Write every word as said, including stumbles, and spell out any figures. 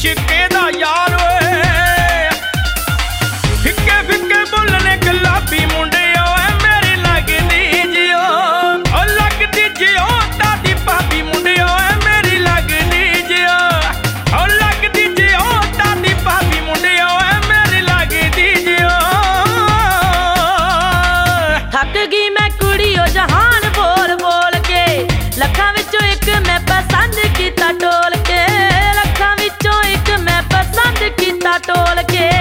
शिके दा यार ओए फिक्के फिक्के बोलने गुलाबी मुंडे ओए मेरी लगदी जियो ओ लगदी जियो तादी भाभी मुंडे ओए मेरी लगदी जियो ओ लगदी जियो तादी भाभी मुंडे ओए मेरी लगदी जियो थक गई मैं कुड़ी ओ जहान बोल बोल के लखां विचों एक मैं पसंद कीता टोल के लखां विचों एक मैं पसंद कीता टोल के